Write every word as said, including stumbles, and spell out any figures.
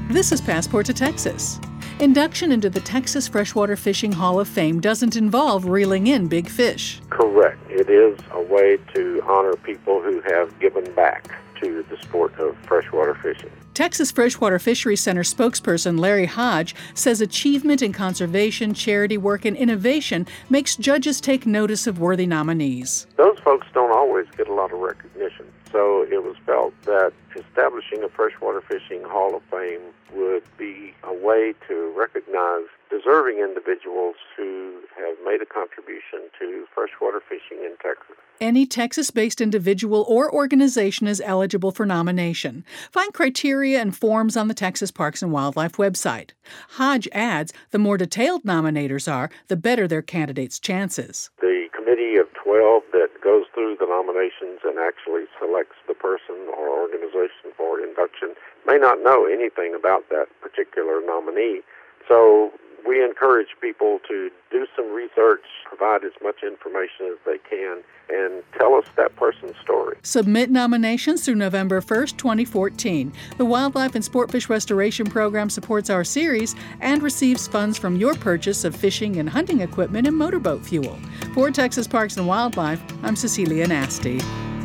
This is Passport to Texas. Induction into the Texas Freshwater Fishing Hall of Fame doesn't involve reeling in big fish. Correct. It is a way to honor people who have given back to the sport of freshwater fishing. Texas Freshwater Fisheries Center spokesperson Larry Hodge says achievement in conservation, charity work, and innovation makes judges take notice of worthy nominees. Those folks don't always get a lot of recognition, so it was felt that establishing a Freshwater Fishing Hall of Fame would be a way to recognize deserving individuals who have made a contribution to freshwater fishing in Texas. Any Texas-based individual or organization is eligible for nomination. Find criteria and forms on the Texas Parks and Wildlife website. Hodge adds the more detailed nominators are, the better their candidates' chances. The committee of twelve that goes through the nominations and actually selects the person or organization for induction may not know anything about that particular nominee. So we encourage people to do some research, provide as much information as they can, and tell us that person's story. Submit nominations through November first, twenty fourteen. The Wildlife and Sportfish Restoration Program supports our series and receives funds from your purchase of fishing and hunting equipment and motorboat fuel. For Texas Parks and Wildlife, I'm Cecilia Nasty.